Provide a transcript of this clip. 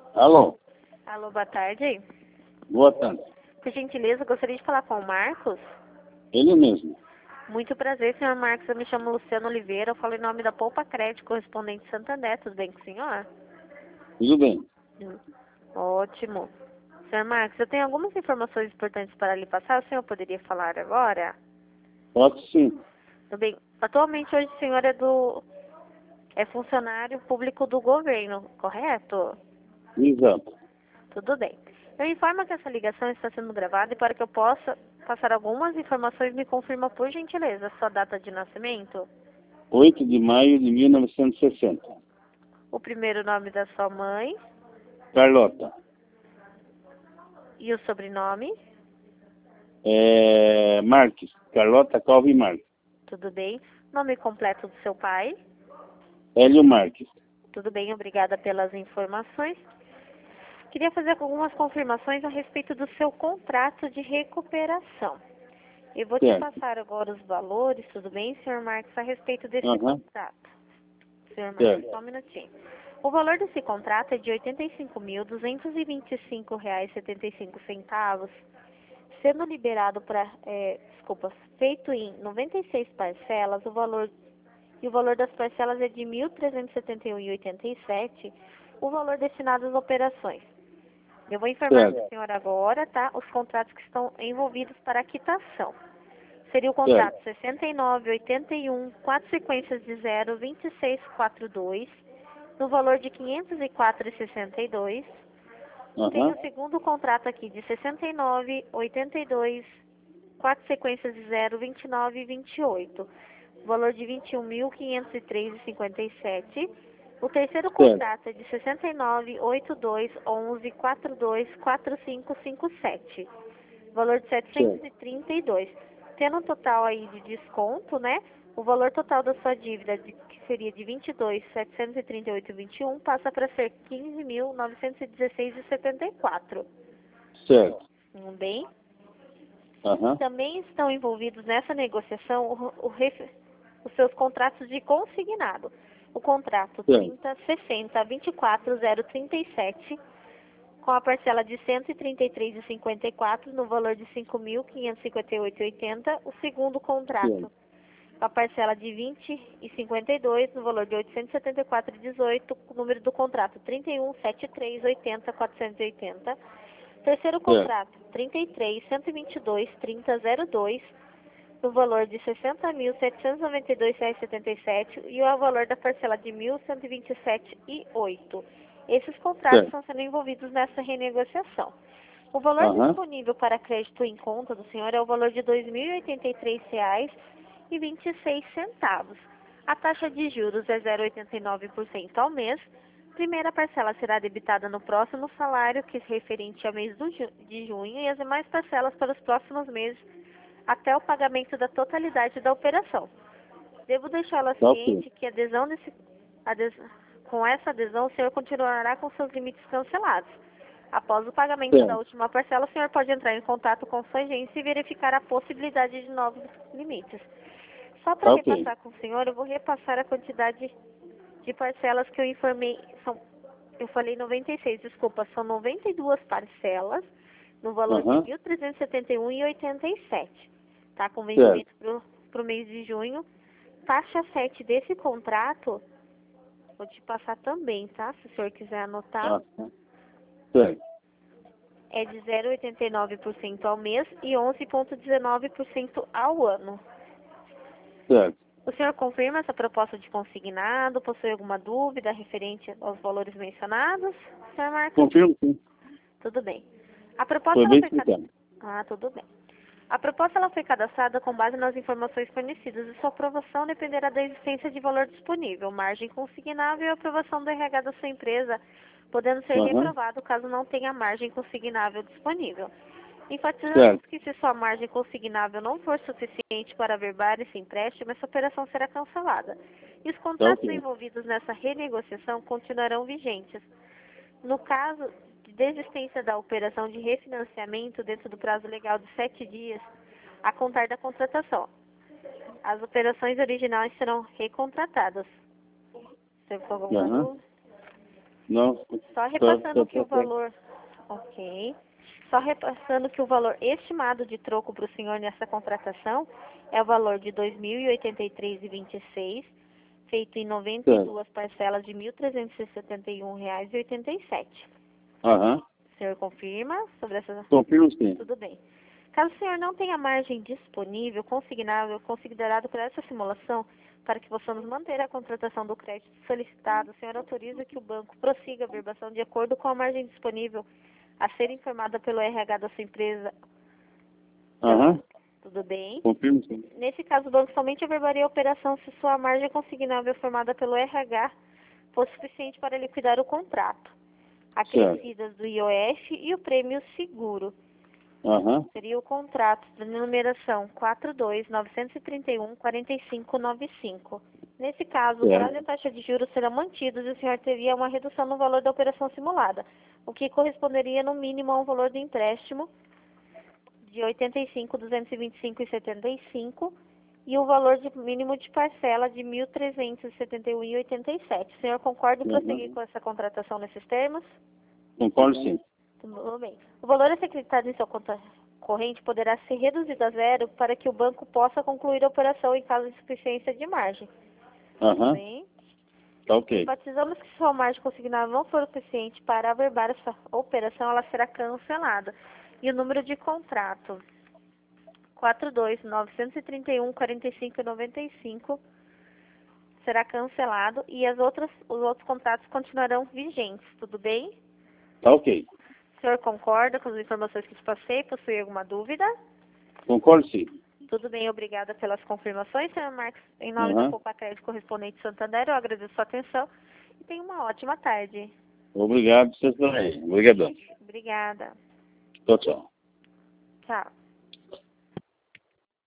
Alô, Alô, boa tarde. boa tarde. Por gentileza, gostaria de falar com o Marcos. Ele mesmo. Muito prazer, senhor Marcos. Eu me chamo Luciano Oliveira. Eu falo em nome da Poupa Crédito, correspondente Santander. Tudo bem com o senhor? Tudo bem. Ótimo. Senhor Marcos, eu tenho algumas informações importantes para lhe passar. O senhor poderia falar agora? Pode sim. Tudo bem. Atualmente, hoje, o senhor é funcionário público do governo, correto? Exato. Tudo bem. Eu informo que essa ligação está sendo gravada e para que eu possa passar algumas informações, me confirma, por gentileza, a sua data de nascimento, 8 de maio de 1960. o primeiro nome da sua mãe Carlota. e o sobrenome. Marques. Carlota Calvi Marques. Tudo bem. Nome completo do seu pai. Hélio Marques. Tudo bem, obrigada pelas informações. Queria fazer algumas confirmações a respeito do seu contrato de recuperação. Eu vou te Certo. passar agora os valores, tudo bem, senhor Marcos, a respeito desse Aham. contrato. Senhor Marcos, Certo. só um minutinho. O valor desse contrato é de R$ 85.225,75, sendo liberado feito em 96 parcelas, o valor das parcelas é de R$ 1.371,87, o valor destinado às operações. Eu vou informar Certo. para a senhora agora, tá, os contratos que estão envolvidos para a quitação. Seria o contrato 6981, 4 sequências de 02642, no valor de R$ 504,62. Tem Aham. o segundo contrato aqui de 6982, 4 sequências de 02928, valor de R$ 21.503,57. O terceiro contrato é de 6982, 11 42 4557, valor de 732. Tendo um total aí de desconto, né? O valor total da sua dívida, que seria de 22.738,21, passa para ser 15.916,74. Certo. Tudo bem? Aham. Também estão envolvidos nessa negociação os seus contratos de consignado. O contrato Certo. 3060-24037, com a parcela de R$ 133,54 no valor de R$ 5.558,80. O segundo contrato, Certo. com a parcela de R$ 20,52 no valor de R$ 874,18. O número do contrato 317380-480. Terceiro contrato 33.122.30.02 no valor de R$ 60.792,77 e o valor da parcela de R$ 1.127,08. Esses contratos estão sendo envolvidos nessa renegociação. O valor Aham. disponível para crédito em conta do senhor é o valor de R$ 2.083,26. A taxa de juros é 0,89% ao mês. Primeira parcela será debitada no próximo salário, que é referente ao mês de junho, e as demais parcelas para os próximos meses, até o pagamento da totalidade da operação. Devo deixá-la ciente que com essa adesão, o senhor continuará com seus limites cancelados. Após o pagamento da última parcela, o senhor pode entrar em contato com sua agência e verificar a possibilidade de novos limites. Só para repassar com o senhor, eu vou repassar a quantidade de parcelas que eu informei. Eu falei 96, desculpa, são 92 parcelas, no valor de R$ 1.371,87. Tá? Com vencimento para o mês de junho. Taxa 7 desse contrato, vou te passar também, tá? Se o senhor quiser anotar. Certo. É de 0,89% ao mês e 11,19% ao ano. Certo. O senhor confirma essa proposta de consignado? Possui alguma dúvida referente aos valores mencionados, senhor Marcos? Confirmo sim. Tudo bem. A proposta Foi bem ela foi explicado. tudo bem. A proposta ela foi cadastrada com base nas informações fornecidas e sua aprovação dependerá da existência de valor disponível, margem consignável e aprovação do RH da sua empresa, podendo ser reprovado caso não tenha margem consignável disponível. Enfatizamos que se sua margem consignável não for suficiente para averbar esse empréstimo, essa operação será cancelada. E os contratos envolvidos nessa renegociação continuarão vigentes. No caso de desistência da operação de refinanciamento dentro do prazo legal de 7 dias, a contar da contratação, as operações originais serão recontratadas. Você ficou com alguma dúvida? Não. Só repassando que o valor... Ok. Só repassando que o valor estimado de troco para o senhor nessa contratação é o valor de R$ 2.083,26, feito em 92 parcelas de R$ 1.371,87. Aham. O senhor confirma sobre essa... Confirmo sim. Tudo bem. Caso o senhor não tenha margem disponível, consignável, considerado por essa simulação, para que possamos manter a contratação do crédito solicitado, o senhor autoriza que o banco prossiga a verbação de acordo com a margem disponível a ser informada pelo RH da sua empresa? Aham. Tudo bem? Confirmo sim. Nesse caso, o banco somente averbaria a operação se sua margem consignável formada pelo RH fosse suficiente para liquidar o contrato, acrescidas do IOF e o prêmio seguro. Aham. Seria o contrato da numeração 42.931.4595. Nesse caso, o prazo e a taxa de juros serão mantidos e o senhor teria uma redução no valor da operação simulada, o que corresponderia no mínimo a um valor do empréstimo de R$ 85.225,75 e o valor mínimo de parcela de R$ 1.371,87. O senhor concorda em prosseguir com essa contratação nesses termos? Concordo sim. Tudo bem. O valor a ser acreditado em sua conta corrente poderá ser reduzido a zero para que o banco possa concluir a operação em caso de insuficiência de margem. Aham. Bem, Tá ok. enfatizamos que se sua margem consignável não for o suficiente para averbar essa operação, ela será cancelada. E o número de contrato 42.931.4595 será cancelado e os outros contratos continuarão vigentes. Tudo bem? Tá ok. O senhor concorda com as informações que te passei? Possui alguma dúvida? Concordo sim. Tudo bem, obrigada pelas confirmações, senhor Marcos. Em nome da Poupa Crédito Correspondente Santander, eu agradeço a sua atenção e tenha uma ótima tarde. Obrigado, vocês também. Obrigadão. Obrigada. Tchau, tchau. Tchau.